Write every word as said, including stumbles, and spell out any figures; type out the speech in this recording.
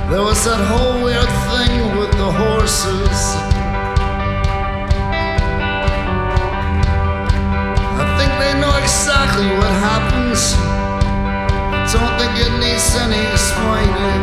There was that whole weird thing with the horses. I think they know exactly what happens. I don't think it needs any explaining.